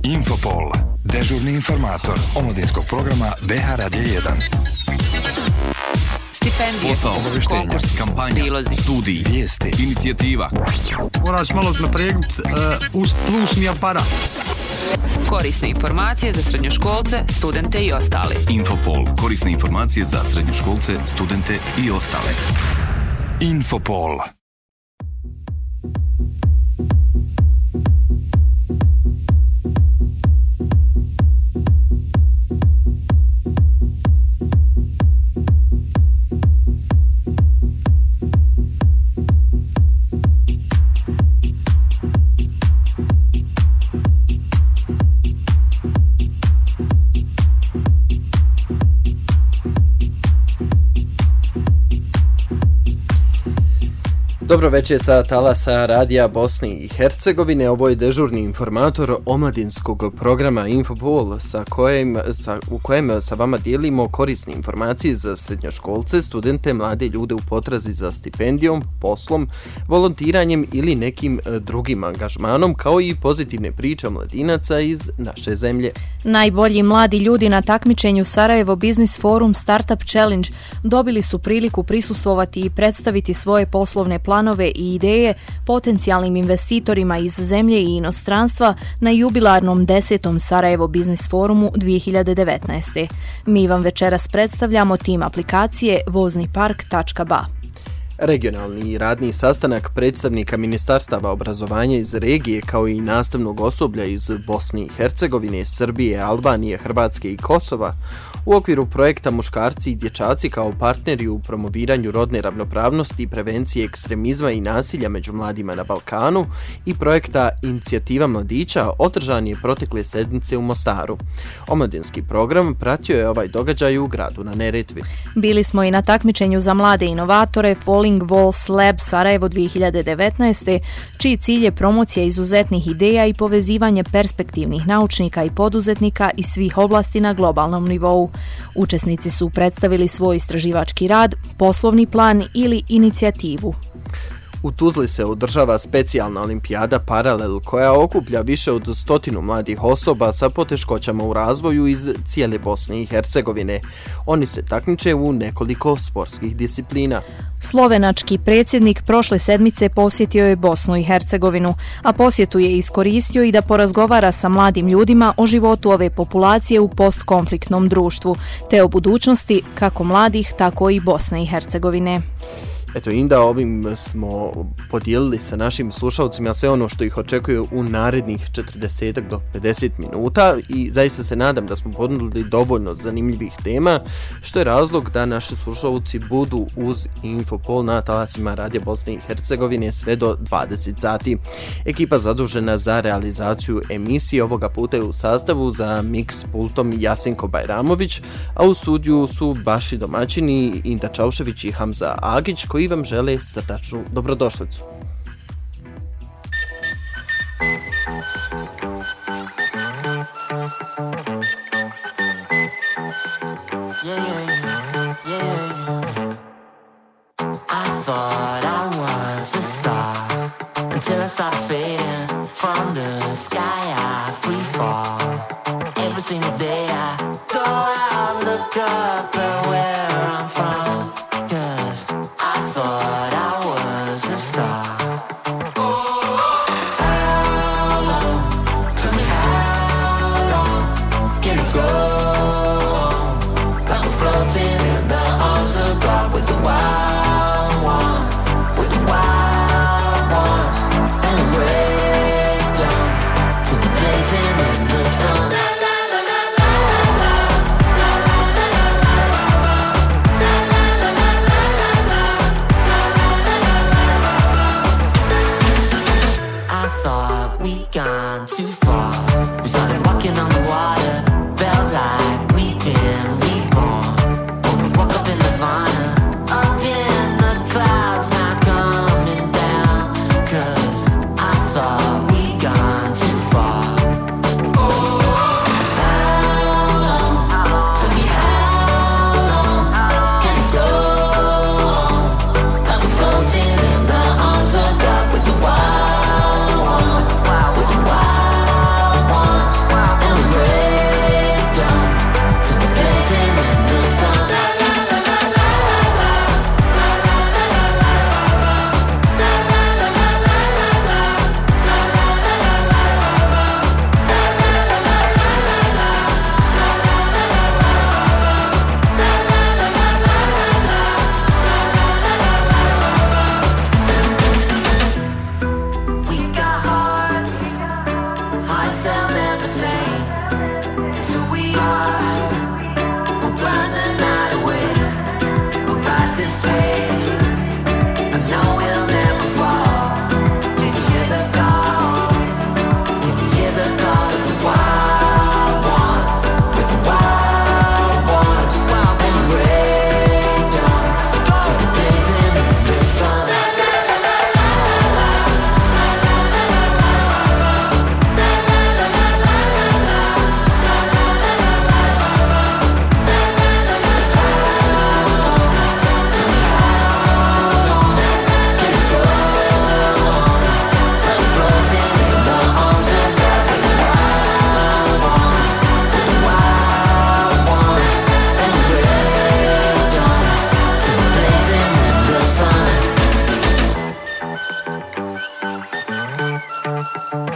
Infopol, dežurni informator omladinskog programa BH Radija 1. Stipendije, posao, obaveštenja, kampanja, prilozi, studiji, vijesti, inicijativa. Moraš malo napregnuti slušni aparat. Korisne informacije za srednjoškolce, studente i ostale. Infopol, korisne informacije za srednjoškolce, studente i ostale. Infopol. Dobro večer sa talasa Radija Bosne i Hercegovine. Ovo je dežurni informator omladinskog programa Infopol u kojem sa vama dijelimo korisne informacije za srednjoškolce, studente, mlade ljude u potrazi za stipendijom, poslom, volontiranjem ili nekim drugim angažmanom, kao i pozitivne priče mladinaca iz naše zemlje. Najbolji mladi ljudi na takmičenju Sarajevo Business Forum Startup Challenge dobili su priliku prisustvovati i predstaviti svoje poslovne planove i ideje potencijalnim investitorima iz zemlje i inostranstva na jubilarnom 10. Sarajevo Business Forumu 2019. Mi vam večeras predstavljamo tim aplikacije voznipark.ba. Regionalni radni sastanak predstavnika ministarstava obrazovanja iz regije kao i nastavnog osoblja iz Bosne i Hercegovine, Srbije, Albanije, Hrvatske i Kosova u okviru projekta Muškarci i dječaci kao partneri u promoviranju rodne ravnopravnosti i prevencije ekstremizma i nasilja među mladima na Balkanu i projekta Inicijativa mladića održan je protekle sedmice u Mostaru. Omladinski program pratio je ovaj događaj u gradu na Neretvi. Bili smo i na takmičenju za mlade inovatore Falling Walls Lab Sarajevo 2019. čiji cilj je promocija izuzetnih ideja i povezivanje perspektivnih naučnika i poduzetnika iz svih oblasti na globalnom nivou. Učesnici su predstavili svoj istraživački rad, poslovni plan ili inicijativu. U Tuzli se održava specijalna olimpijada Paralel koja okuplja više od 100 mladih osoba sa poteškoćama u razvoju iz cijele Bosne i Hercegovine. Oni se takmiče u nekoliko sportskih disciplina. Slovenački predsjednik prošle sedmice posjetio je Bosnu i Hercegovinu, a posjetu je iskoristio i da porazgovara sa mladim ljudima o životu ove populacije u postkonfliktnom društvu, te o budućnosti kako mladih, tako i Bosne i Hercegovine. Eto, Inda, ovim smo podijelili sa našim slušalcima sve ono što ih očekuje u narednih 40 do 50 minuta i zaista se nadam da smo ponudili dovoljno zanimljivih tema, što je razlog da naši slušalci budu uz Infopol na talasima Radija Bosne i Hercegovine sve do 20 sati. Ekipa zadužena za realizaciju emisije ovoga puta je u sastavu za mix pultom Jasenko Bajramović, a u studiju su vaši domaćini Inda Čaušević i Hamza Agić, koji vam žele srdačnu dobrodošlicu.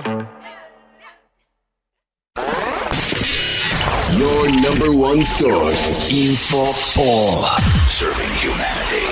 Your number one source. Info All. Serving humanity.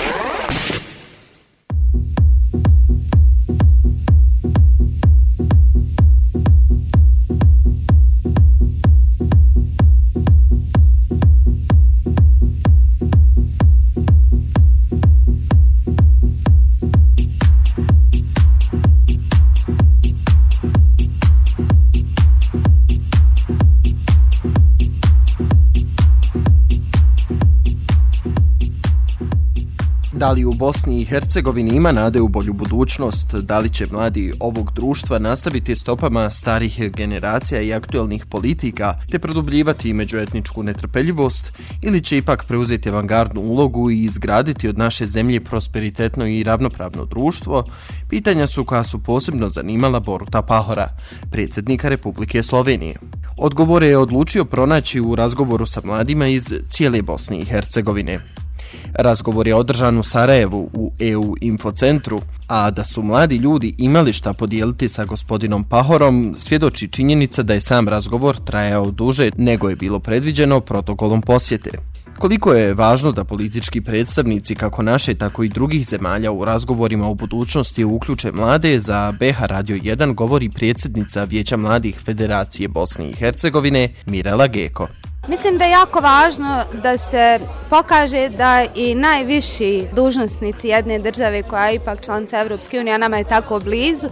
Da li u Bosni i Hercegovini ima nade u bolju budućnost? Da li će mladi ovog društva nastaviti stopama starih generacija i aktualnih politika te produbljivati međuetničku netrpeljivost ili će ipak preuzeti avangardnu ulogu i izgraditi od naše zemlje prosperitetno i ravnopravno društvo? Pitanja su koja su posebno zanimala Boruta Pahora, predsjednika Republike Slovenije. Odgovore je odlučio pronaći u razgovoru sa mladima iz cijele Bosne i Hercegovine. Razgovor je održan u Sarajevu u EU Infocentru, a da su mladi ljudi imali šta podijeliti sa gospodinom Pahorom svjedoči činjenica da je sam razgovor trajao duže nego je bilo predviđeno protokolom posjete. Koliko je važno da politički predstavnici kako naše tako i drugih zemalja u razgovorima o budućnosti uključe mlade, za BH Radio 1 govori predsjednica Vijeća mladih Federacije Bosne i Hercegovine Mirela Geko. Mislim da je jako važno da se pokaže da i najviši dužnosnici jedne države koja je ipak članica Evropske unije, a nama je tako blizu,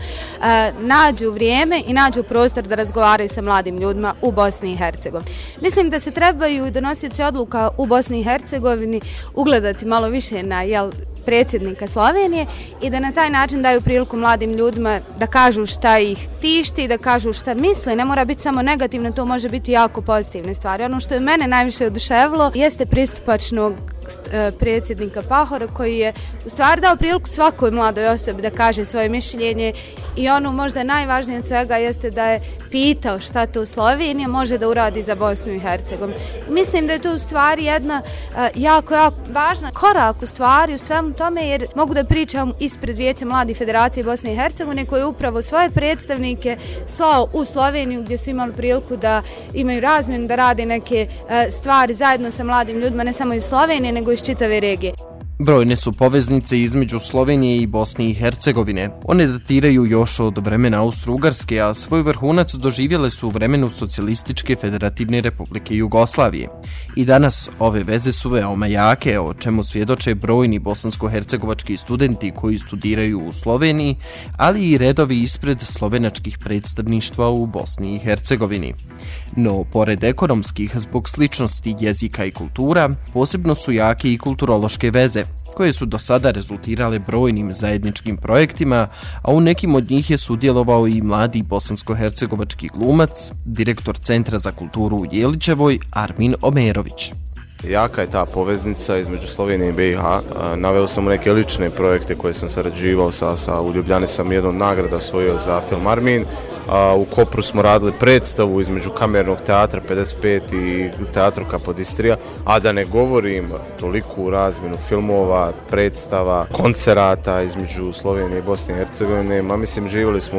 nađu vrijeme i nađu prostor da razgovaraju sa mladim ljudima u Bosni i Hercegovini. Mislim da se trebaju donosioci odluka u Bosni i Hercegovini ugledati malo više na predsjednika Slovenije i da na taj način daju priliku mladim ljudima da kažu šta ih tišti, da kažu šta misle. Ne mora biti samo negativno, to može biti jako pozitivne stvari. Ono što je mene najviše oduševilo jeste pristupačnog predsjednika Pahora koji je u stvari dao priliku svakoj mladoj osobi da kaže svoje mišljenje i ono možda najvažnije od svega jeste da je pitao šta to Slovenija može da uradi za Bosnu i Hercegovinu. Mislim da je to u stvari jedna jako važna korak u stvari u svemu tome, jer mogu da pričam ispred Vijeća mladih Federacije Bosne i Hercegovine koji je upravo svoje predstavnike slao u Sloveniju gdje su imali priliku da imaju razmjenu, da rade neke stvari zajedno sa mladim ljudima, ne samo iz Slovenije nego iz čitave regije. Brojne su poveznice između Slovenije i Bosne i Hercegovine. One datiraju još od vremena Austro-Ugarske, a svoj vrhunac doživjele su u vremenu Socijalističke Federativne Republike Jugoslavije. I danas ove veze su veoma jake, o čemu svjedoče brojni bosansko-hercegovački studenti koji studiraju u Sloveniji, ali i redovi ispred slovenačkih predstavništva u Bosni i Hercegovini. No, pored ekonomskih, zbog sličnosti jezika i kultura, posebno su jake i kulturološke veze, koje su do sada rezultirale brojnim zajedničkim projektima, a u nekim od njih je sudjelovao i mladi bosansko-hercegovački glumac, direktor Centra za kulturu u Jelićevoj, Armin Omerović. Jaka je ta poveznica između Slovenije i BiH. Naveo sam neke lične projekte koje sam sarađivao u Ljubljani sam jednu nagradu osvojio za film Armin. U Kopru smo radili predstavu između Kamernog teatra 55 i Teatru Kapodistrija, a da ne govorim toliku razmjenu filmova, predstava, koncerata između Slovenije i Bosne i Hercegovine. Mislim, živjeli smo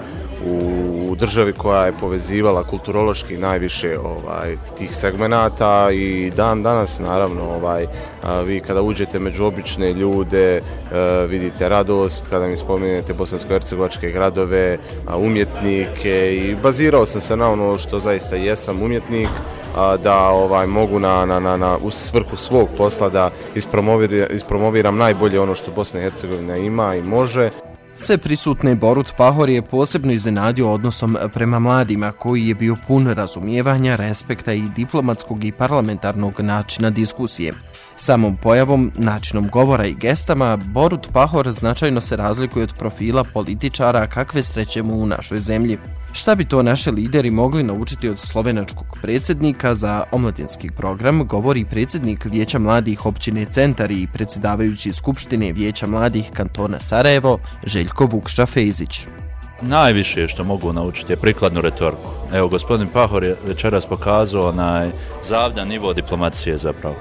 u državi koja je povezivala kulturološki najviše tih segmenata i dan danas naravno vi kada uđete među obične ljude vidite radost kada mi spominjete bosansko-hercegovačke gradove, umjetnike i bazirao sam se na ono što zaista jesam umjetnik, da mogu u svrhu svog posla da ispromoviram najbolje ono što Bosna i Hercegovina ima i može. Sve prisutne Borut Pahor je posebno iznenadio odnosom prema mladima, koji je bio pun razumijevanja, respekta i diplomatskog i parlamentarnog načina diskusije. Samom pojavom, načinom govora i gestama, Borut Pahor značajno se razlikuje od profila političara kakve srećemo u našoj zemlji. Šta bi to naši lideri mogli naučiti od slovenačkog predsjednika? Za omladinski program govori predsjednik Vijeća mladih općine Centar i predsjedavajući Skupštine Vijeća mladih kantona Sarajevo, Željko Vukša-Fejzić. Najviše što mogu naučiti je prikladnu retoriku. Evo, gospodin Pahor je večeras pokazao zavdan nivo diplomacije zapravo.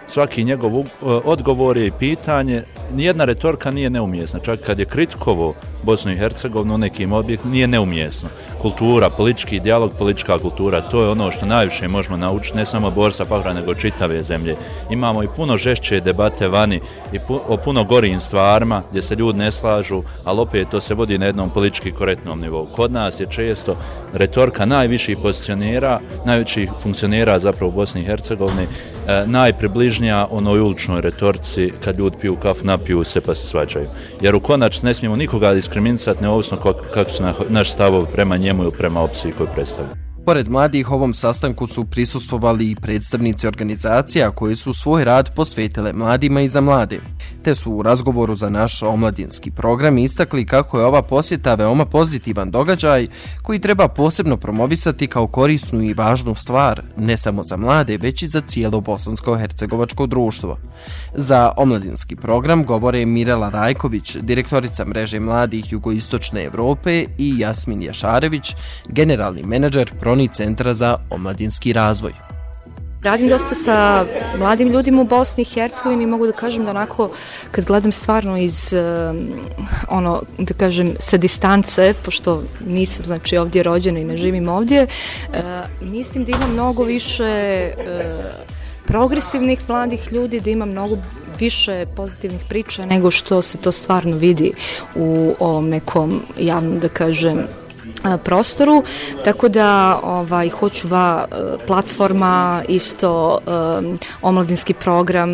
svaki njegov odgovor je i pitanje, nijedna retorika nije neumjesna, čak kad je kritikovo Bosnu i Hercegovinu u nekim objektima nije neumjesno. Kultura, politički dijalog, politička kultura, to je ono što najviše možemo naučiti, ne samo Borisa Pahora, nego čitave zemlje. Imamo i puno žešće debate vani i o puno gorijim stvarima gdje se ljudi ne slažu, ali opet to se vodi na jednom politički korektnom nivou. Kod nas je često retorika najviših pozicionera, najvećih funkcionera zapravo u Bosni i Hercegovini, najpribližnija onoj uličnoj retorici kad ljudi piju kafu, napiju se pa se svađaju. Jer u konačnici ne smijemo nikoga diskriminisati neovisno kako su naš stavovi prema njemu ili prema opciji koju predstavlja. Pored mladih, ovom sastanku su prisustvovali i predstavnici organizacija koji su svoj rad posvetile mladima i za mlade. Te su u razgovoru za naš omladinski program istakli kako je ova posjeta veoma pozitivan događaj koji treba posebno promovisati kao korisnu i važnu stvar, ne samo za mlade, već i za cijelo bosansko-hercegovačko društvo. Za omladinski program govore Mirela Rajković, direktorica mreže mladih Jugoistočne Evrope, i Jasmin Jašarević, generalni menadžer Centra za omladinski razvoj. Radim dosta sa mladim ljudima u Bosni i Hercegovini i mogu da kažem da onako kad gledam stvarno iz da kažem sa distance, pošto nisam znači ovdje rođena i ne živim ovdje, mislim da ima mnogo više progresivnih mladih ljudi, da ima mnogo više pozitivnih priča nego što se to stvarno vidi u ovom nekom javnom, da kažem, prostoru, tako da hoću platforma, isto omladinski program,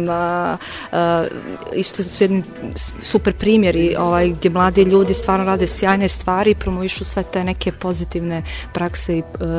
isto su jedni super primjeri gdje mladi ljudi stvarno rade sjajne stvari i promovišu sve te neke pozitivne prakse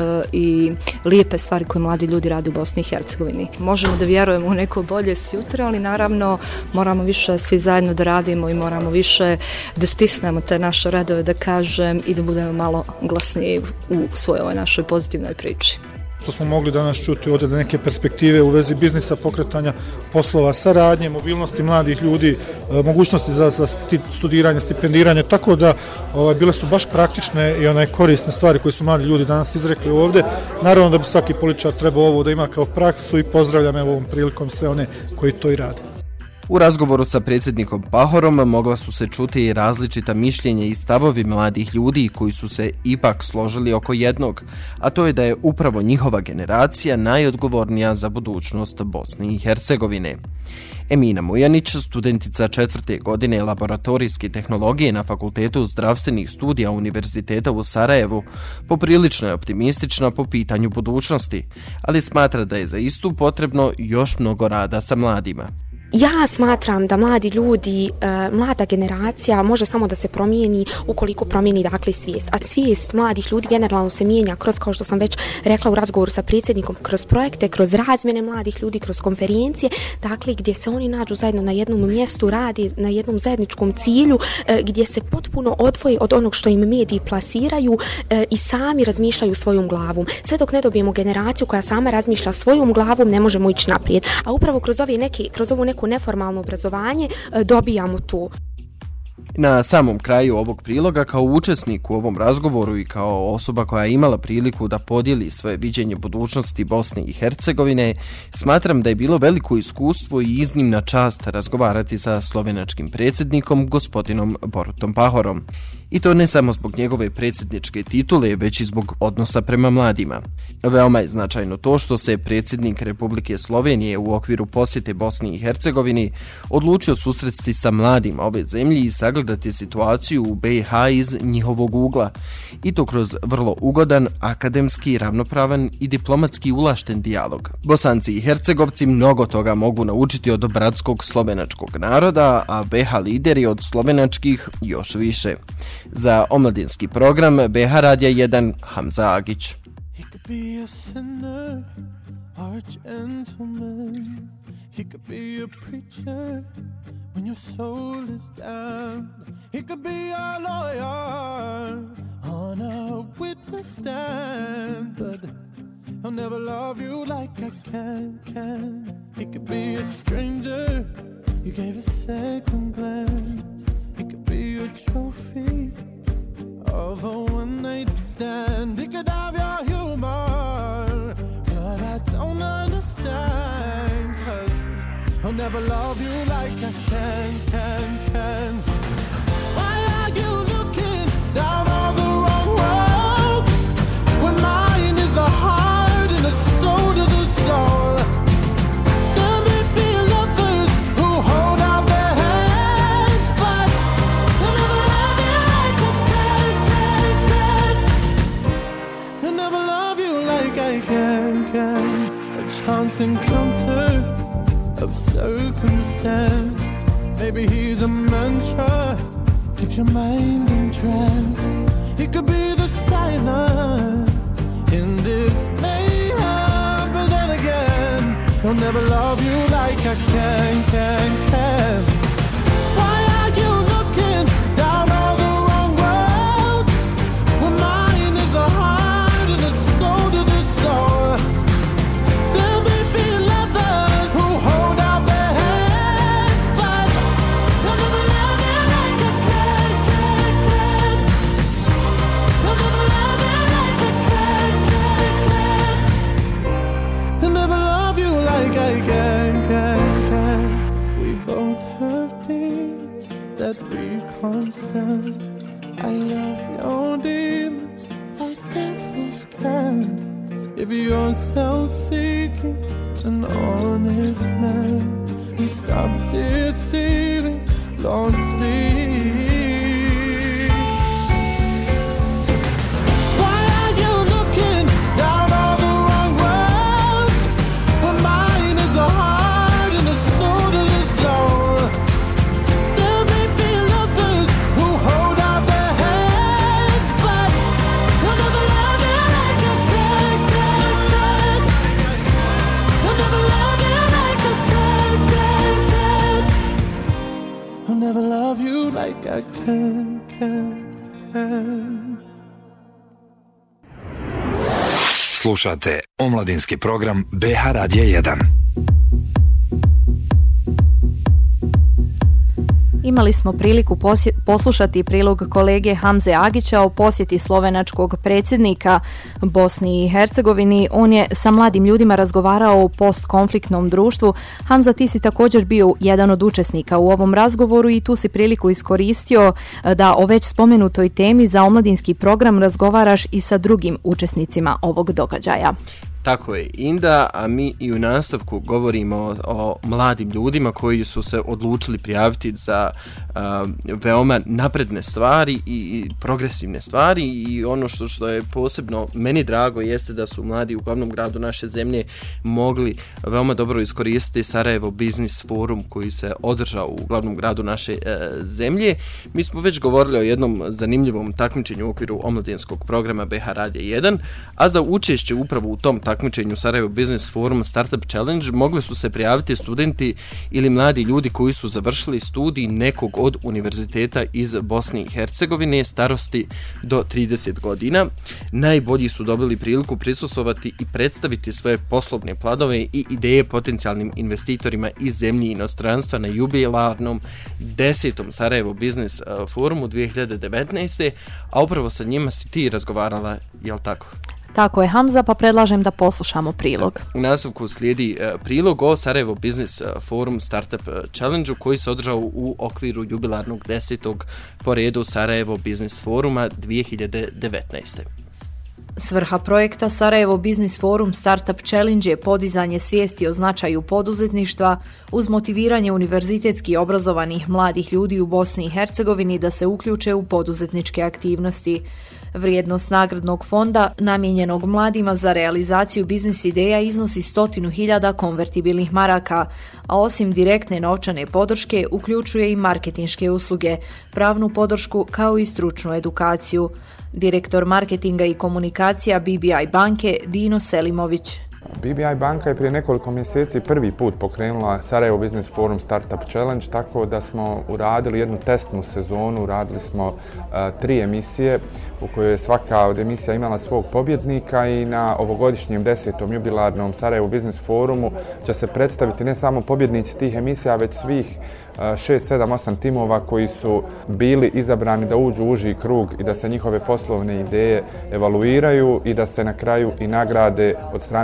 i lijepe stvari koje mladi ljudi rade u Bosni i Hercegovini. Možemo da vjerujemo u neko bolje sutra, ali naravno moramo više svi zajedno da radimo i moramo više da stisnemo te naše redove, da kažem, i da budemo malo glasniji u svojoj ovoj našoj pozitivnoj priči. Što smo mogli danas čuti ovdje da neke perspektive u vezi biznisa, pokretanja poslova, saradnje, mobilnosti mladih ljudi, mogućnosti za studiranje, stipendiranje, tako da bile su baš praktične i korisne stvari koje su mladi ljudi danas izrekli ovdje. Naravno da bi svaki političar trebao ovo da ima kao praksu i pozdravljam ovom prilikom sve one koji to i rade. U razgovoru sa predsjednikom Pahorom mogla su se čuti i različita mišljenja i stavovi mladih ljudi koji su se ipak složili oko jednog, a to je da je upravo njihova generacija najodgovornija za budućnost Bosne i Hercegovine. Emina Mujanić, studentica 4. godine laboratorijske tehnologije na Fakultetu zdravstvenih studija Univerziteta u Sarajevu, poprilično je optimistična po pitanju budućnosti, ali smatra da je za istu potrebno još mnogo rada sa mladima. Ja smatram da mladi ljudi, mlada generacija može samo da se promijeni ukoliko promijeni dakle svijest. A svijest mladih ljudi generalno se mijenja kroz, kao što sam već rekla u razgovoru sa predsjednikom, kroz projekte, kroz razmjene mladih ljudi, kroz konferencije, dakle gdje se oni nađu zajedno na jednom mjestu, radi na jednom zajedničkom cilju, gdje se potpuno odvoje od onog što im mediji plasiraju i sami razmišljaju svojom glavom. Sve dok ne dobijemo generaciju koja sama razmišlja svojom glavom, ne možemo ići naprijed. A upravo kroz ovu neku neformalno obrazovanje dobijamo to. Na samom kraju ovog priloga, kao učesnik u ovom razgovoru i kao osoba koja je imala priliku da podijeli svoje viđenje budućnosti Bosne i Hercegovine, smatram da je bilo veliko iskustvo i iznimna čast razgovarati sa slovenačkim predsjednikom, gospodinom Borutom Pahorom. I to ne samo zbog njegove predsjedničke titule, već i zbog odnosa prema mladima. Veoma je značajno to što se predsjednik Republike Slovenije u okviru posjete Bosni i Hercegovini odlučio susresti sa mladima ove zemlje i sagledati situaciju u BiH iz njihovog ugla. I to kroz vrlo ugodan, akademski, ravnopravan i diplomatski ulašten dijalog. Bosanci i Hercegovci mnogo toga mogu naučiti od bratskog slovenačkog naroda, a BiH lideri od slovenačkih još više. Za omladinski program BiH Radija 1, Hamza Agić. He could be a preacher when your soul is down. He could be a lawyer on a witness stand, but he'll never love you like I can. He could be a stranger you gave a second glance. He could be a trophy of a one-night stand. He could have your humor, but I don't understand, 'cause never love you like I can. Why are you looking down all the wrong road when mine is the heart and the soul to the soul? There may be lovers who hold out their hands, but they'll never love you like I can. They'll never love you like I can. A chance encounter of circumstance. Maybe he's a mantra, keeps your mind entranced. He could be the silence in this mayhem, but then again, he'll never love you like I can. Why are you looking down all the wrong road when mine is the heart and the soul to the soul? There may be lovers who hold out their hands, but they'll never love you like I can. They'll never love you like I can. They'll never love you like I can. We both have demons that we can't stand. I love your demons like devils can. If you're self-seeking, an honest man, you stop deceiving, Lord, please. Why are you looking down all the wrong roads when mine is the heart and the soul to the soul? There may be lovers who hold out their hands, but they'll never love you like I can. They'll never love you like I can. I'll never love you like I can. Slušate omladinski program BH Radija 1. Imali smo priliku poslušati prilog kolege Hamze Agića o posjeti slovenačkog predsjednika Bosni i Hercegovini. On je sa mladim ljudima razgovarao o postkonfliktnom društvu. Hamza, ti si također bio jedan od učesnika u ovom razgovoru i tu si priliku iskoristio da o već spomenutoj temi za omladinski program razgovaraš i sa drugim učesnicima ovog događaja. Tako je, Inda, a mi i u nastavku govorimo o mladim ljudima koji su se odlučili prijaviti za veoma napredne stvari i progresivne stvari i ono što je posebno meni drago jeste da su mladi u glavnom gradu naše zemlje mogli veoma dobro iskoristiti Sarajevo Business Forum koji se održao u glavnom gradu naše zemlje. Mi smo već govorili o jednom zanimljivom takmičenju u okviru omladinskog programa BH Radija 1, a za učešće upravo u tom takmičenju Sarajevo Business Forum Startup Challenge mogli su se prijaviti studenti ili mladi ljudi koji su završili studij nekog od univerziteta iz Bosne i Hercegovine starosti do 30 godina. Najbolji su dobili priliku prisustvovati i predstaviti svoje poslovne planove i ideje potencijalnim investitorima iz zemlje i inostranstva na jubilarnom 10. Sarajevo Business Forumu 2019. A upravo sa njima si ti razgovarala, jel tako? Tako je, Hamza, pa predlažem da poslušamo prilog. U nastavku slijedi prilog o Sarajevo Business Forum Startup Challenge koji se održao u okviru jubilarnog 10. po redu Sarajevo Business Foruma 2019. Svrha projekta Sarajevo Business Forum Startup Challenge je podizanje svijesti o značaju poduzetništva uz motiviranje univerzitetski obrazovanih mladih ljudi u Bosni i Hercegovini da se uključe u poduzetničke aktivnosti. Vrijednost nagradnog fonda namijenjenog mladima za realizaciju biznis ideja iznosi 100.000 konvertibilnih maraka, a osim direktne novčane podrške uključuje i marketinške usluge, pravnu podršku kao i stručnu edukaciju. Direktor marketinga i komunikacija BBI banke Dino Selimović. BBI banka je prije nekoliko mjeseci prvi put pokrenula Sarajevo Business Forum Startup Challenge, tako da smo uradili jednu testnu sezonu, uradili smo 3 emisije u kojoj je svaka od emisija imala svog pobjednika i na ovogodišnjem 10. jubilarnom Sarajevo Business Forumu će se predstaviti ne samo pobjednici tih emisija, već svih 6, 7, 8 timova koji su bili izabrani da uđu u uži krug i da se njihove poslovne ideje evaluiraju i da se na kraju i nagrade od strane BBI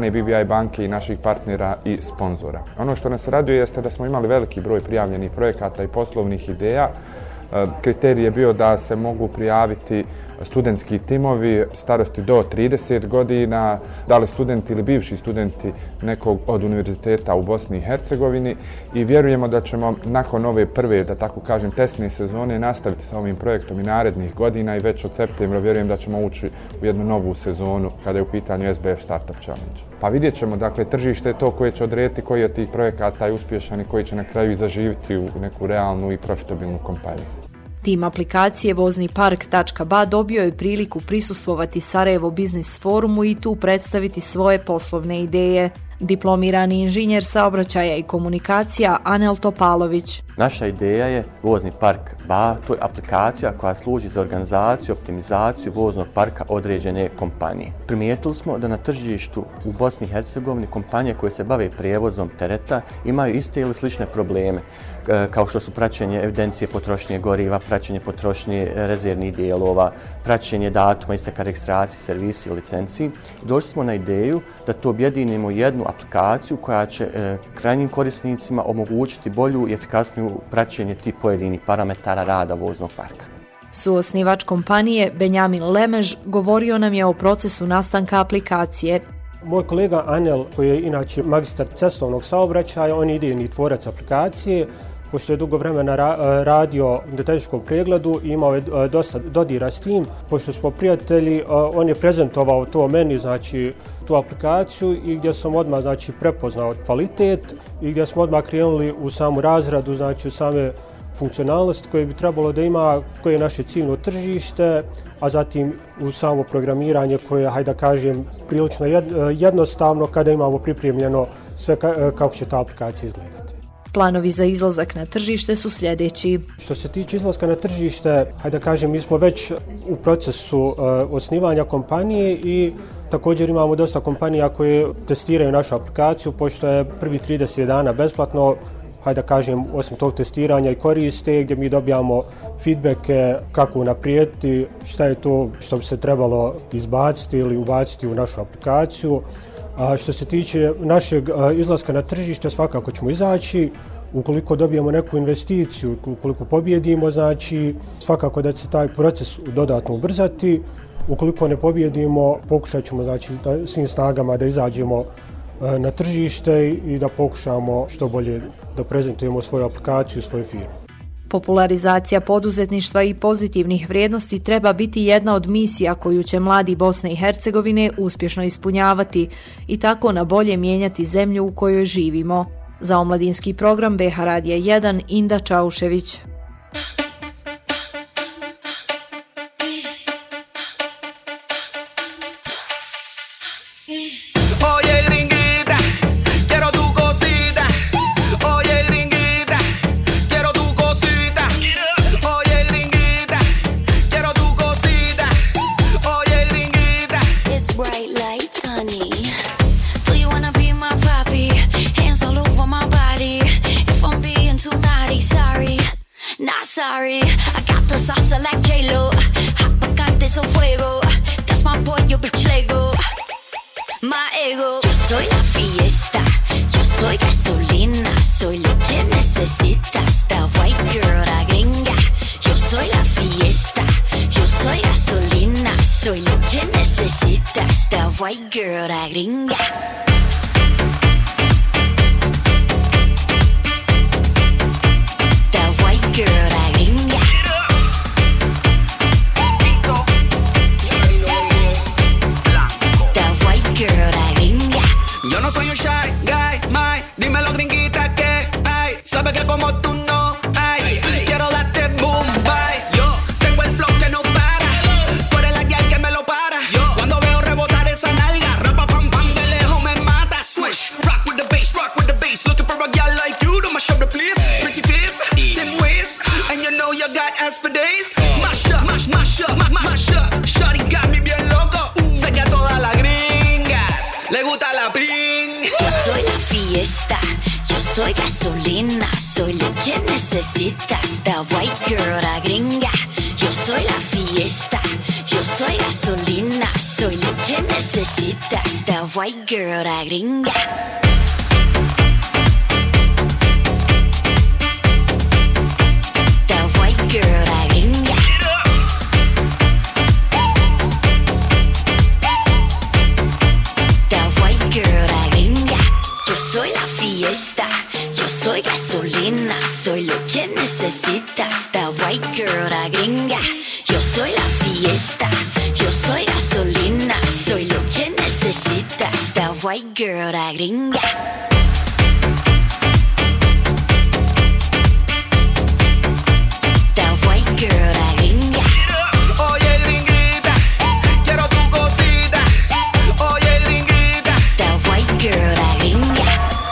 banke i naših partnera i sponzora. Ono što nas raduje jeste da smo imali veliki broj prijavljenih projekata i poslovnih ideja. Kriterij je bio da se mogu prijaviti studentski timovi starosti do 30 godina, da li studenti ili bivši studenti nekog od univerziteta u Bosni i Hercegovini, i vjerujemo da ćemo nakon ove prve, da tako kažem, testne sezone nastaviti sa ovim projektom i narednih godina, i već od septembra vjerujem da ćemo ući u jednu novu sezonu kada je u pitanju SBF Startup Challenge. Pa vidjet ćemo, dakle, tržište je to koje će odrediti koji od tih projekata je uspješan i koji će na kraju i zaživiti u neku realnu i profitabilnu kompaniju. Tim aplikacije Vozni park.ba dobio je priliku prisustvovati Sarajevo Biznis forumu i tu predstaviti svoje poslovne ideje. Diplomirani inženjer saobraćaja i komunikacija Anel Topalović. Naša ideja je Vozni park.ba, to je aplikacija koja služi za organizaciju, optimizaciju voznog parka određene kompanije. Primijetili smo da na tržištu u Bosni i Hercegovini kompanije koje se bave prijevozom tereta imaju iste ili slične probleme, kao što su praćenje evidencije potrošnje goriva, praćenje potrošnje rezervnih dijelova, praćenje datuma isteka registracije, servisi i licenciji. Došli smo na ideju da to objedinimo u jednu aplikaciju koja će krajnjim korisnicima omogućiti bolju i efikasniju praćenje tih pojedinih parametara rada voznog parka. Suosnivač kompanije Benjamin Lemež govorio nam je o procesu nastanka aplikacije. Moj kolega Anel, koji je inače magistar cestovnog saobraćaja, on je idejni tvorac aplikacije. Pošto je dugo vremena radio na tehničkom pregledu i imao je dosta dodira s tim. Pošto smo prijatelji, on je prezentovao to meni, znači tu aplikaciju, i gdje sam odmah, znači, prepoznao kvalitet i gdje smo odmah krenuli u samu razradu, znači u same funkcionalnosti koje bi trebalo da ima, koje je naše ciljno tržište, a zatim u samo programiranje koje je, hajde da kažem, prilično jednostavno kada imamo pripremljeno sve kako će ta aplikacija izgledati. Planovi za izlazak na tržište su sljedeći. Što se tiče izlaska na tržište, hajde da kažem, mi smo već u procesu osnivanja kompanije i također imamo dosta kompanija koje testiraju našu aplikaciju, pošto je prvi 30 dana besplatno. Hajde da kažem, osim tog testiranja i koriste, gdje mi dobijamo feedbacke kako unaprijediti, šta je to što bi se trebalo izbaciti ili ubaciti u našu aplikaciju. A što se tiče našeg izlaska na tržište, svakako ćemo izaći. Ukoliko dobijemo neku investiciju, ukoliko pobjedimo, znači svakako da će taj proces dodatno ubrzati. Ukoliko ne pobjedimo, pokušat ćemo, znači, svim snagama da izađemo na tržište i da pokušamo što bolje da prezentujemo svoju aplikaciju i svoju firmu. Popularizacija poduzetništva i pozitivnih vrijednosti treba biti jedna od misija koju će mladi Bosne i Hercegovine uspješno ispunjavati i tako na bolje mijenjati zemlju u kojoj živimo. Za omladinski program BH Radija 1, Inda Čaušević. Sorry, I got the salsa like J-Lo. Hot picante so fuego. That's my pollo bitch Lego. My ego. Yo soy la fiesta. Yo soy gasolina. Soy lo que necesitas. The white girl, la gringa. Yo soy la fiesta. Yo soy gasolina. Soy lo que necesitas. The white girl, la gringa. Girl, la gringa. The white girl, la gringa. Yo no soy un shy guy, my. Dímelo, gringuita, que hay. Sabe que como tú no hay. Quiero darte boom, bye. Yo tengo el flow que no para. Tú eres la guía que me lo para. Yo cuando veo rebotar esa nalga, rapa pam pam, de lejos me mata. Swish, rock with the bass, rock with the bass. Looking for a girl like you to my shoulder, please. Pretty face, thin waist. And you know you got ass for days. Mash up, mash, mash up, mash up. Shawty got me bien loco. Sé que a todas las gringas le gusta la ping. Yo soy la fiesta. Yo soy gasolina. Soy lo que necesitas. The white girl, la gringa. Yo soy la fiesta. Yo soy soy gasolina, soy lo que necesitas, the white girl, la gringa. The white girl, la gringa. The white girl, la gringa. Yo soy la fiesta, yo soy gasolina, soy lo que necesitas, the white girl, la gringa. Yo soy la fiesta, yo soy gasolina, soy lo que necesitas, the white girl, la gringa. The white girl, la gringa. Oye, linguita, quiero tu cosita. Oye, linguita. The white girl, la gringa.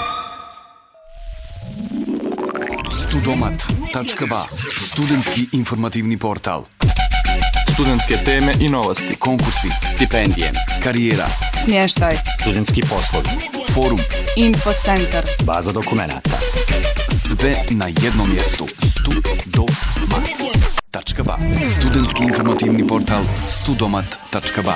Studomat.ba, studentski informativni portal. Studentske teme i novosti, konkursi, stipendije, karijera, smještaj, studentski poslovi, forum, infocentar, baza dokumenata. Sve na jednom mjestu. Studomat.ba, studentski informativni portal studomat.ba.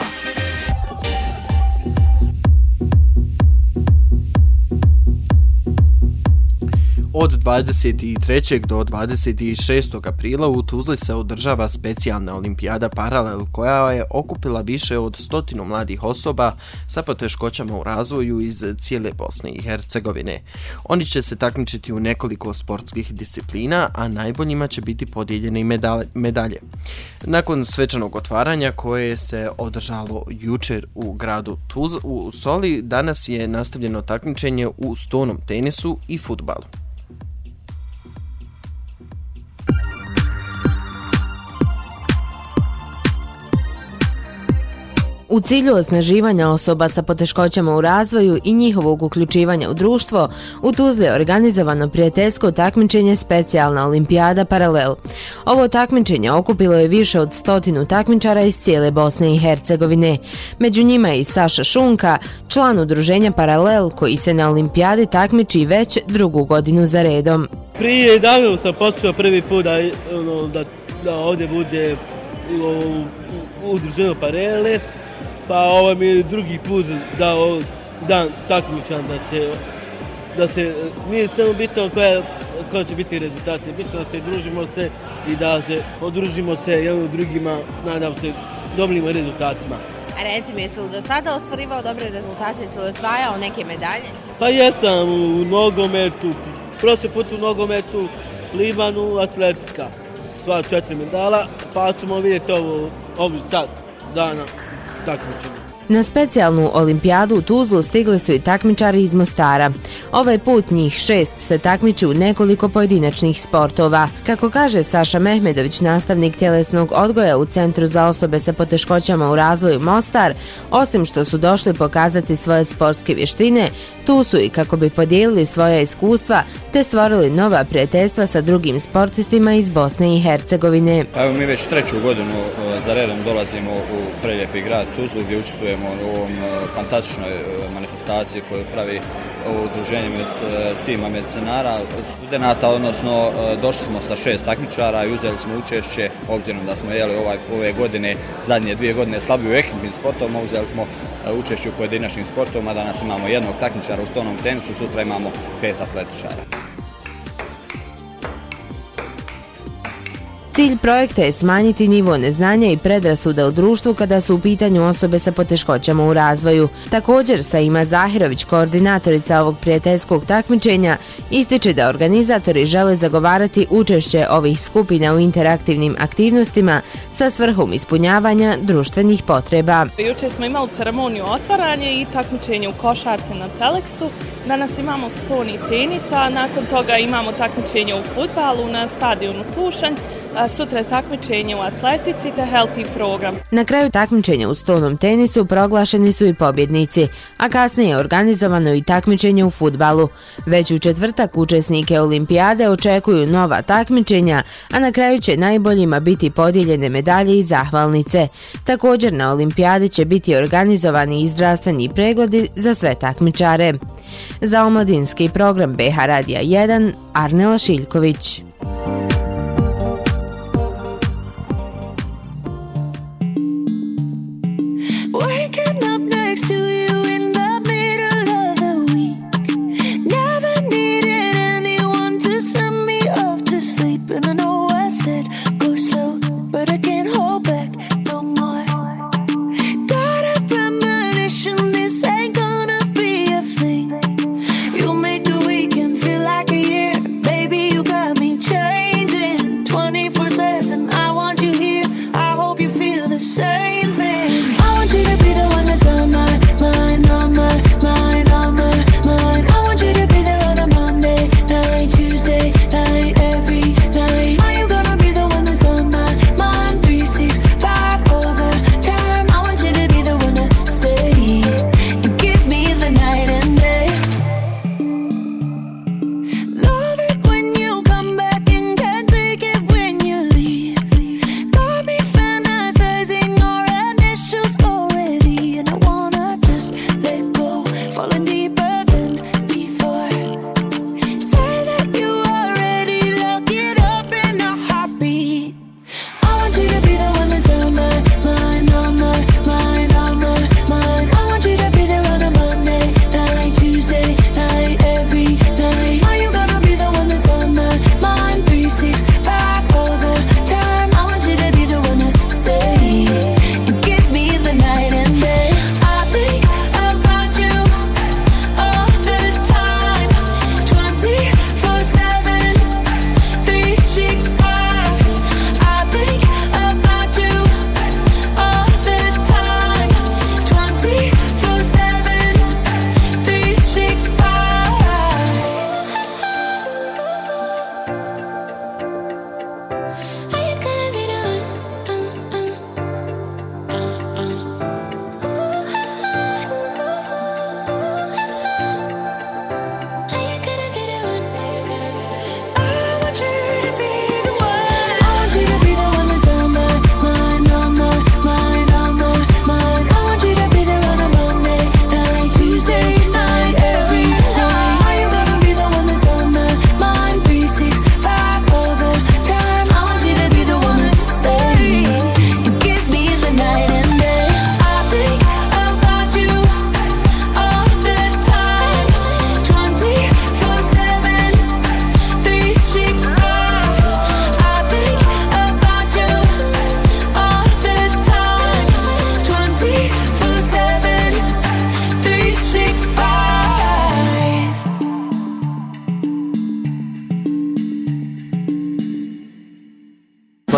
Od 23. do 26. aprila u Tuzli se održava specijalna olimpijada Paralel koja je okupila više od 100 mladih osoba sa poteškoćama u razvoju iz cijele Bosne i Hercegovine. Oni će se takmičiti u nekoliko sportskih disciplina, a najboljima će biti podijeljene i medalje. Nakon svečanog otvaranja koje se održalo jučer u gradu u Soli, danas je nastavljeno takmičenje u stonom tenisu i fudbalu. U cilju osnaživanja osoba sa poteškoćama u razvoju i njihovog uključivanja u društvo, u Tuzli je organizovano prijateljsko takmičenje specijalna olimpijada Paralel. Ovo takmičenje okupilo je više od 100 takmičara iz cijele Bosne i Hercegovine. Među njima je i Saša Šunka, član udruženja Paralel koji se na olimpijadi takmiči već drugu godinu za redom. Prije davno sam počeo prvi put da ovdje bude udruženo Paralel. Pa ovo mi je drugi put dan takmičan da se nije samo bitno koja će biti rezultati, bitno da se družimo se i da se podružimo se jednom drugima, nadam se dobrim rezultatima. A reci mi, jesi li do sada ostvarivao dobre rezultate, jesi li osvajao neke medalje? Pa jesam u nogometu, prošli put u nogometu, plivanu, atletika, sva 4 medala, pa ćemo vidjeti ovo sad dana. Na specijalnu olimpijadu u Tuzlu stigli su i takmičari iz Mostara. Ovaj put njih 6 se takmiči u nekoliko pojedinačnih sportova. Kako kaže Saša Mehmedović, nastavnik tjelesnog odgoja u Centru za osobe sa poteškoćama u razvoju Mostar, osim što su došli pokazati svoje sportske vještine, tu su i kako bi podijelili svoja iskustva te stvorili nova prijateljstva sa drugim sportistima iz Bosne i Hercegovine. Evo mi već 3. godinu za redom dolazimo u prelijepi grad Tuzlu gdje učestvujemo u ovom fantastičnoj manifestaciji koju pravi udruženje tima medicinara, studenata, odnosno došli smo sa 6 takmičara i uzeli smo učešće, obzirom da smo ove godine, zadnje 2 godine slabiji u ekipnim sportovima, uzeli smo učešće u pojedinačnim sportovima, danas imamo jednog takmičara u stonom tenisu, sutra imamo 5 atletičara. Cilj projekta je smanjiti nivo neznanja i predrasuda u društvu kada su u pitanju osobe sa poteškoćama u razvoju. Također, Saima Zahirović, koordinatorica ovog prijateljskog takmičenja, ističe da organizatori žele zagovarati učešće ovih skupina u interaktivnim aktivnostima sa svrhom ispunjavanja društvenih potreba. Jučer smo imali ceremoniju otvaranja i takmičenje u košarci na Teleksu. Danas imamo stoni tenis, a nakon toga imamo takmičenje u fudbalu na stadionu Tušanj. Sutra je takmičenje u atletici te healthy program. Na kraju takmičenja u stonom tenisu proglašeni su i pobjednici, a kasnije je organizovano i takmičenje u fudbalu. Već u četvrtak učesnike olimpijade očekuju nova takmičenja, a na kraju će najboljima biti podijeljene medalje i zahvalnice. Također na olimpijadi će biti organizovani i zdravstveni pregledi za sve takmičare. Za omladinski program BH Radija 1, Arnela Šiljković.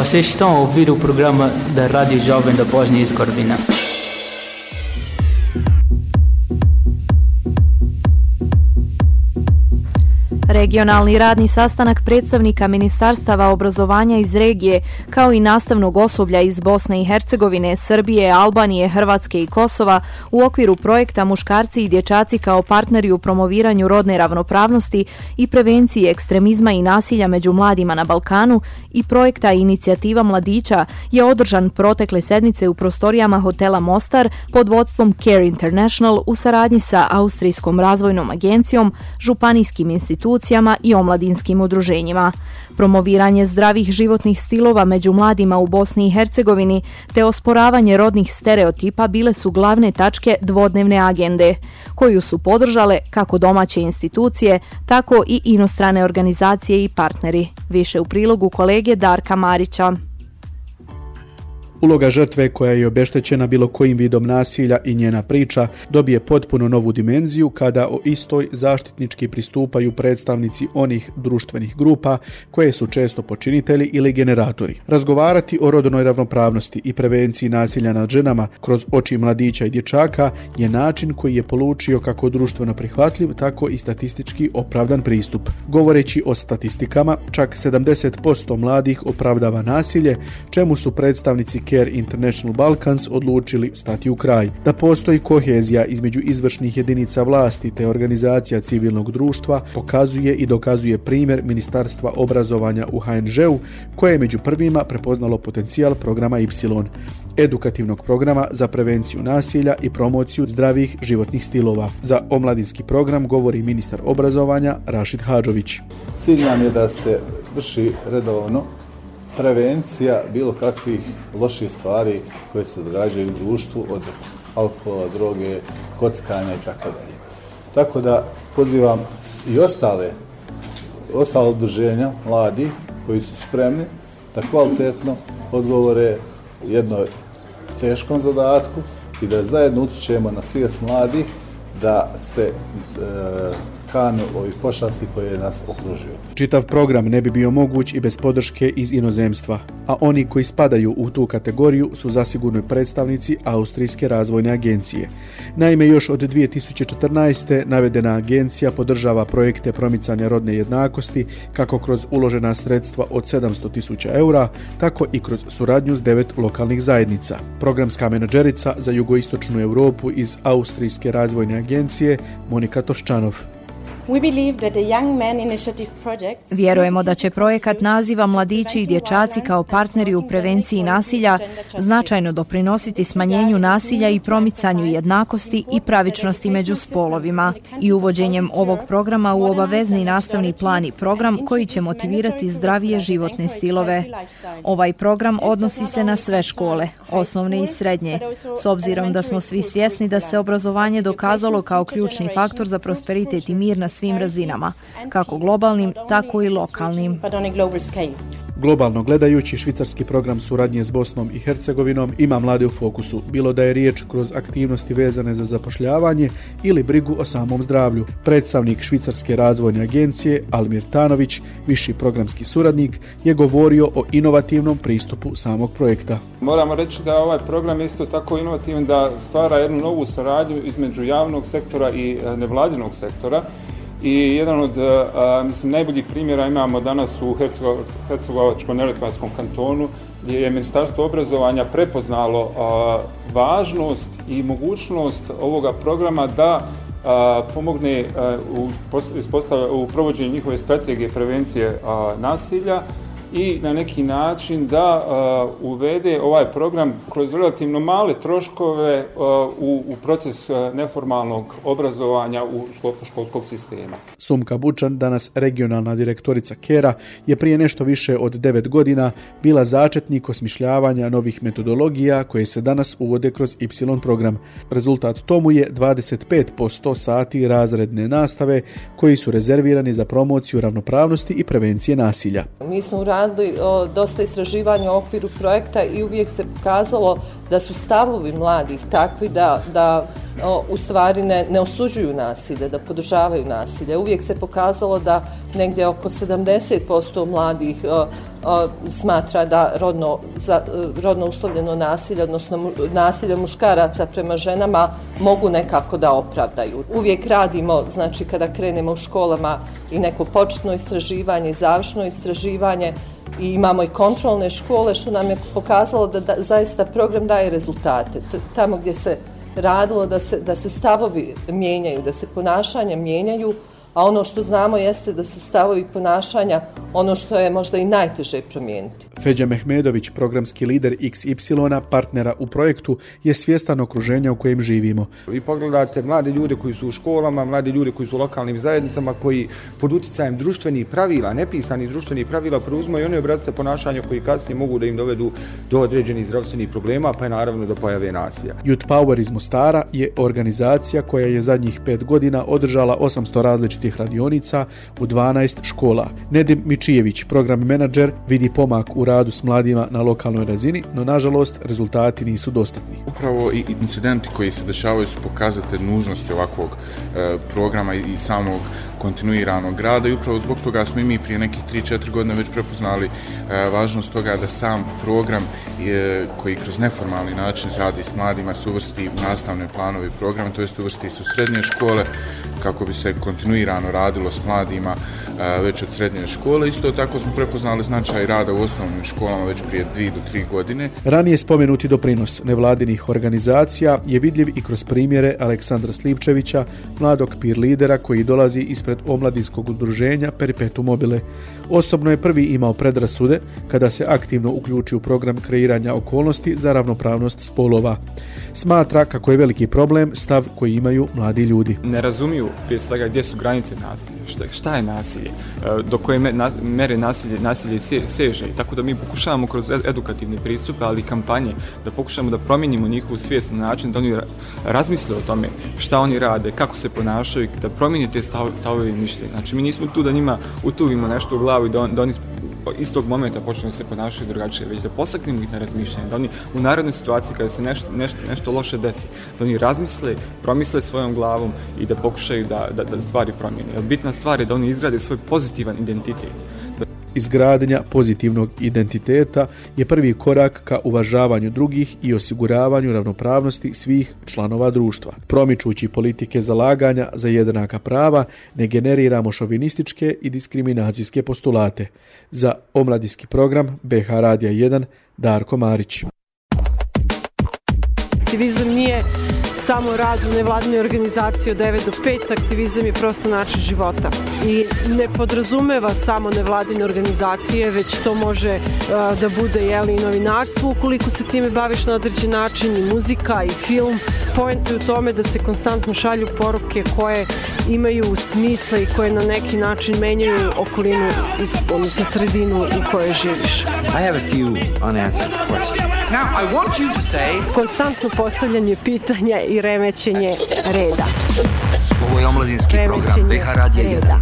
Vocês estão a ouvir o programa da Rádio Jovem da Bósnia e Herzegovina. Regionalni radni sastanak predstavnika ministarstava obrazovanja iz regije, kao i nastavnog osoblja iz Bosne i Hercegovine, Srbije, Albanije, Hrvatske i Kosova u okviru projekta Muškarci i dječaci kao partneri u promoviranju rodne ravnopravnosti i prevenciji ekstremizma i nasilja među mladima na Balkanu i projekta Inicijativa mladića je održan protekle sedmice u prostorijama hotela Mostar pod vodstvom Care International u saradnji sa Austrijskom razvojnom agencijom, županijskim institucijama i omladinskim udruženjima. Promoviranje zdravih životnih stilova među mladima u Bosni i Hercegovini te osporavanje rodnih stereotipa bile su glavne tačke dvodnevne agende, koju su podržale kako domaće institucije, tako i inostrane organizacije i partneri. Više u prilogu kolege Darka Marića. Uloga žrtve koja je obeštećena bilo kojim vidom nasilja i njena priča dobije potpuno novu dimenziju kada o istoj zaštitnički pristupaju predstavnici onih društvenih grupa koje su često počinitelji ili generatori. Razgovarati o rodnoj ravnopravnosti i prevenciji nasilja nad ženama kroz oči mladića i dječaka je način koji je polučio kako društveno prihvatljiv, tako i statistički opravdan pristup. Govoreći o statistikama, čak 70% mladih opravdava nasilje, čemu su predstavnici Care International Balkans odlučili stati u kraj. Da postoji kohezija između izvršnih jedinica vlasti te organizacija civilnog društva pokazuje i dokazuje primjer Ministarstva obrazovanja u HNŽ-u koje je među prvima prepoznalo potencijal programa Y, edukativnog programa za prevenciju nasilja i promociju zdravih životnih stilova. Za omladinski program govori ministar obrazovanja Rašid Hadžović. Cilj nam je da se vrši redovno prevencija bilo kakvih loših stvari koje se događaju u društvu, od alkohola, droge, kockanja i tako dalje. Tako da pozivam i ostale udruženja mladih koji su spremni da kvalitetno odgovore jednoj teškom zadatku i da zajedno utičemo na svijest mladih da se kanu ovih pošasti koje nas okružuju. Čitav program ne bi bio moguć i bez podrške iz inozemstva, a oni koji spadaju u tu kategoriju su zasigurno predstavnici Austrijske razvojne agencije. Naime, još od 2014. navedena agencija podržava projekte promicanja rodne jednakosti kako kroz uložena sredstva od 700.000 eura, tako i kroz suradnju s 9 lokalnih zajednica. Programska menadžerica za jugoistočnu Europu iz Austrijske razvojne agencije Monika Toščanov. Vjerujemo da će projekat naziva Mladići i dječaci kao partneri u prevenciji nasilja značajno doprinositi smanjenju nasilja i promicanju jednakosti i pravičnosti među spolovima i uvođenjem ovog programa u obavezni nastavni plan i program koji će motivirati zdravije životne stilove. Ovaj program odnosi se na sve škole, osnovne i srednje, s obzirom da smo svi svjesni da se obrazovanje dokazalo kao ključni faktor za prosperitet i mir na svim razinama, kako globalnim, tako i lokalnim. Globalno gledajući, švicarski program suradnje s Bosnom i Hercegovinom ima mlade u fokusu, bilo da je riječ kroz aktivnosti vezane za zapošljavanje ili brigu o samom zdravlju. Predstavnik Švicarske razvojne agencije Almir Tanović, viši programski suradnik, je govorio o inovativnom pristupu samog projekta. Moramo reći da ovaj program je isto tako inovativan da stvara jednu novu saradnju između javnog sektora i nevladinog sektora. I jedan od najboljih primjera imamo danas u Hercegovačko-neretvanskom kantonu gdje je Ministarstvo obrazovanja prepoznalo važnost i mogućnost ovoga programa da pomogne u provođenju njihove strategije prevencije nasilja i na neki način da uvede ovaj program kroz relativno male troškove u proces neformalnog obrazovanja u sklopu školskog sistema. Sumka Bučan, danas regionalna direktorica Kera, je prije nešto više od 9 godina bila začetnik osmišljavanja novih metodologija koje se danas uvode kroz Y program. Rezultat tomu je 25% sati razredne nastave koji su rezervirani za promociju ravnopravnosti i prevencije nasilja. Mi smo radili dosta istraživanja u okviru projekta i uvijek se pokazalo da su stavovi mladih takvi da u stvari ne osuđuju nasilje, da podržavaju nasilje. Uvijek se pokazalo da negdje oko 70% mladih smatra da rodno uslovljeno nasilje, odnosno nasilje muškaraca prema ženama mogu nekako da opravdaju. Uvijek radimo, znači kada krenemo u školama i neko početno istraživanje i završno istraživanje, i imamo i kontrolne škole, što nam je pokazalo da zaista program daje rezultate. Tamo gdje se radilo da se stavovi mijenjaju, da se ponašanja mijenjaju, a ono što znamo jeste da su stavovi ponašanja ono što je možda i najteže promijeniti. Feđa Mehmedović, programski lider XY, partnera u projektu, je svjestan okruženja u kojem živimo. Vi pogledate mlade ljude koji su u školama, mlade ljude koji su u lokalnim zajednicama, koji pod utjecajem društvenih pravila, nepisanih društvenih pravila, preuzimaju one obrasce ponašanja koji kasnije mogu da im dovedu do određenih zdravstvenih problema, pa je naravno do pojave nasilja. Youth Power iz Mostara je organizacija koja je zadnjih 5 godina održala 800 različitih radionica u 12 škola. Nedim Mičijević, program menadžer, vidi pomak u radu s mladima na lokalnoj razini, no nažalost rezultati nisu dostatni. Upravo i incidenti koji se dešavaju su pokazatelj nužnosti ovakvog programa i samog kontinuiranog rada i upravo zbog toga smo i mi prije nekih 3-4 godine već prepoznali važnost toga da sam program koji kroz neformalni način radi s mladima se uvrsti u nastavne planove programa, to jest uvrsti se u srednje škole kako bi se kontinuirano radilo s mladima već od srednje škole. Isto tako smo prepoznali značaj rada u osnovnim školama već prije 2 do 3 godine. Ranije spomenuti doprinos nevladinih organizacija je vidljiv i kroz primjere Aleksandra Slivčevića, mladog peer lidera koji dolazi ispred omladinskog udruženja Peripetuum mobile. Osobno je prvi imao predrasude kada se aktivno uključi u program kreiranja okolnosti za ravnopravnost spolova. Smatra kako je veliki problem stav koji imaju mladi ljudi. Ne razumiju prije svega gdje su granice nasilja, šta je nasilje, do koje mere nasilje seže. Tako da mi pokušavamo kroz edukativne pristupe, ali i kampanje, da pokušamo da promijenimo njihovu svijest na način da oni razmisle o tome šta oni rade, kako se ponašaju, da promijene te stavove i mišljenje. Znači mi nismo tu da njima utuvimo nešto u glavu i da oni istog momenta počnu se ponašati drugačije, već da postaknemo ih na razmišljanje, da oni u narednoj situaciji kada se nešto loše desi, da oni razmisle, promisle svojom glavom i da pokušaju da stvari promijene. Jer bitna stvar je da oni izgrade svoj pozitivan identitet. Izgradnja pozitivnog identiteta je prvi korak ka uvažavanju drugih i osiguravanju ravnopravnosti svih članova društva. Promičući politike zalaganja za jednaka prava, ne generiramo šovinističke i diskriminacijske postulate. Za omladinski program BH Radija 1, Darko Marić. Aktivizam nije samo rad u nevladinoj organizaciji od 9 do 5, aktivizam je prosto način života. I ne podrazumeva samo nevladine organizacije, već to može da bude i novinarstvo ukoliko se time baviš na određen način, i muzika, i film. Point je u tome da se konstantno šalju poruke koje imaju smisla i koje na neki način menjaju okolinu, odnosno sredinu u kojoj živiš. I have a few unanswered questions. Now I want you to say... Konstantno postavljanje pitanja i remećenje reda. Ovo je omladinski program BH Radija 1.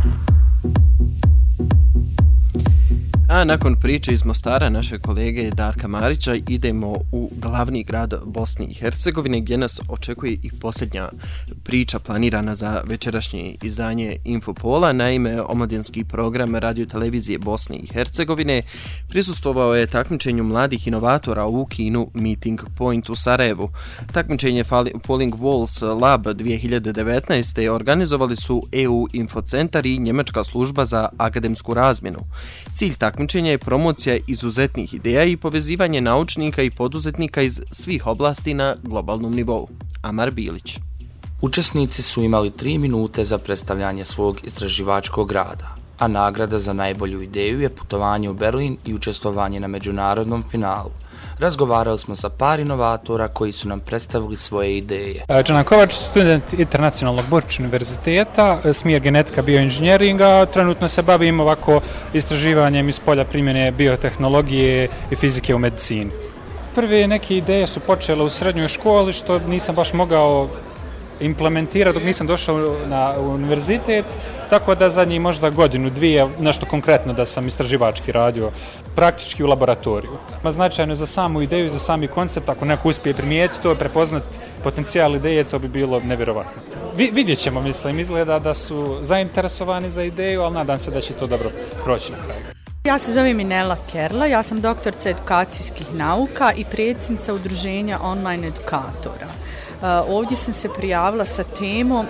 A nakon priče iz Mostara naše kolege Darka Marića idemo u glavni grad Bosne i Hercegovine gdje nas očekuje i posljednja priča planirana za večerašnje izdanje Infopola. Naime, omladinski program Radio televizije Bosne i Hercegovine prisustvovao je takmičenju mladih inovatora u kinu Meeting Point u Sarajevu. Takmičenje Falling Walls Lab 2019. organizovali su EU Infocentar i Njemačka služba za akademsku razmjenu. Cilj takmičenja je promocija izuzetnih ideja i povezivanje naučnika i poduzetnika iz svih oblasti na globalnom nivou. Amar Bilić. Učesnici su imali 3 minute za predstavljanje svog istraživačkog rada, a nagrada za najbolju ideju je putovanje u Berlin i učestvovanje na međunarodnom finalu. Razgovarali smo sa par inovatora koji su nam predstavili svoje ideje. Džana Kovač, student Internacionalnog Burč univerziteta, smjer genetika bioinženjeringa. Trenutno se bavim ovako istraživanjem iz polja primjene biotehnologije i fizike u medicini. Prve neke ideje su počele u srednjoj školi, što nisam baš mogao implementirao dok nisam došao na univerzitet, tako da zadnjih možda godinu, dvije, nešto konkretno da sam istraživački radio, praktički u laboratoriju. Značajno je za samu ideju, za sami koncept, ako neko uspije primijetiti to, prepoznat potencijal ideje, to bi bilo nevjerovatno. Vidjet ćemo, mislim, izgleda da su zainteresovani za ideju, ali nadam se da će to dobro proći na kraju. Ja se zovem Minela Kerla, ja sam doktorica edukacijskih nauka i predsjednica udruženja online edukatora. Ovdje sam se prijavila sa temom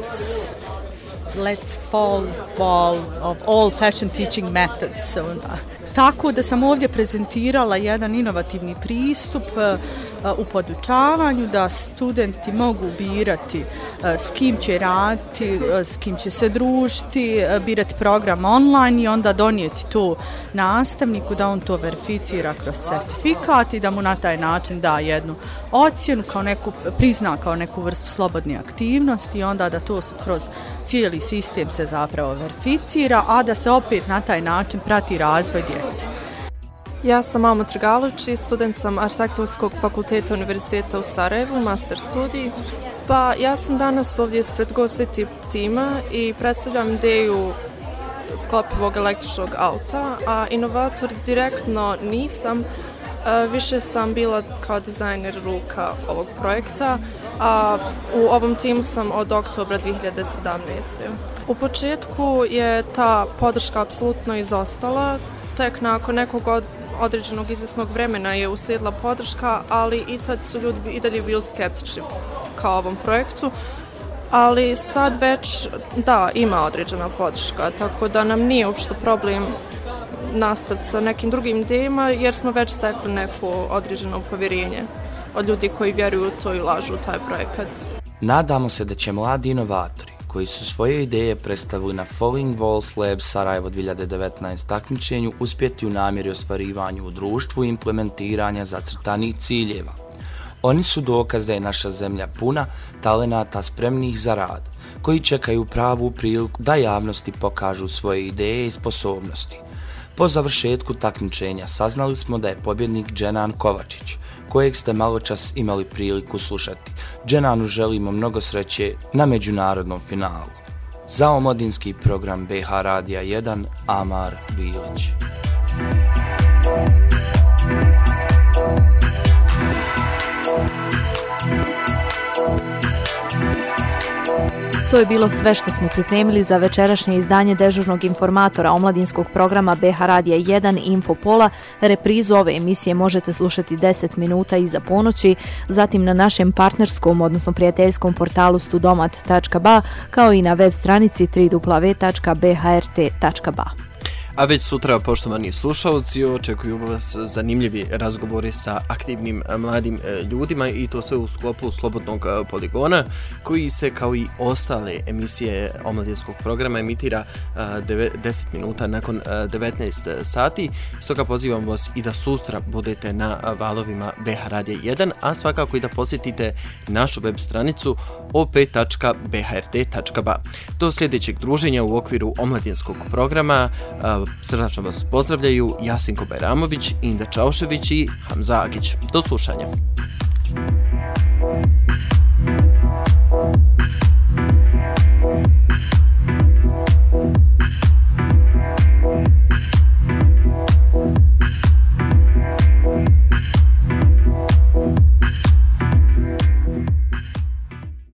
Let's fall ball of all fashion teaching methods. Tako da sam ovdje prezentirala jedan inovativni pristup u podučavanju, da studenti mogu birati s kim će raditi, s kim će se družiti, birati program online i onda donijeti to nastavniku da on to verificira kroz certifikat i da mu na taj način da jednu ocjenu, prizna kao neku vrstu slobodne aktivnosti i onda da to kroz cijeli sistem se zapravo verificira, a da se opet na taj način prati razvoj djece. Ja sam Alma Trgalović i student sam Arhitektonskog fakulteta Univerziteta u Sarajevu, master studij. Pa ja sam danas ovdje ispred GoCity tima i predstavljam ideju sklopivog električnog auta, a inovator direktno nisam. Više sam bila kao dizajner ruka ovog projekta, a u ovom timu sam od oktobra 2017. U početku je ta podrška apsolutno izostala, tek nakon nekog određenog izvjesnog vremena je uslijedila podrška, ali i tad su ljudi i dalje bili skeptični kao ovom projektu. Ali sad već, da, ima određena podrška, tako da nam nije uopšte problem nastaviti sa nekim drugim idejama, jer smo već stekli neko određeno povjerenje od ljudi koji vjeruju u to i ulažu u taj projekat. Nadamo se da će mladi inovatori koji su svoje ideje predstavili na Falling Walls Lab Sarajevo 2019 takmičenju uspjeti u namjeri ostvarivanju u društvu i implementiranja zacrtanih ciljeva. Oni su dokaz da je naša zemlja puna talenata spremnih za rad, koji čekaju pravu priliku da javnosti pokažu svoje ideje i sposobnosti. Po završetku takmičenja saznali smo da je pobjednik Dženan Kovačić, kojeg ste maločas imali priliku slušati. Dženanu želimo mnogo sreće na međunarodnom finalu. Za omladinski program BH Radija 1, Amar Bilić. To je bilo sve što smo pripremili za večerašnje izdanje dežurnog informatora omladinskog programa BH Radija 1 Infopola. Reprizu ove emisije možete slušati 10 minuta iza ponoći, zatim na našem partnerskom, odnosno prijateljskom portalu studomat.ba, kao i na web stranici www.bhrt.ba. A već sutra, poštovani slušalci, očekuju vas zanimljivi razgovori sa aktivnim mladim ljudima i to sve u sklopu Slobodnog poligona, koji se kao i ostale emisije omladinskog programa emitira 10 minuta nakon 19 sati. Stoga pozivam vas i da sutra budete na valovima BH Radija 1, a svakako i da posjetite našu web stranicu op.bhrt.ba. Do sljedećeg druženja u okviru omladinskog programa srdačno vas pozdravljaju Jasinko Bajramović, Inda Čaušević i Hamza Agić. Do slušanja.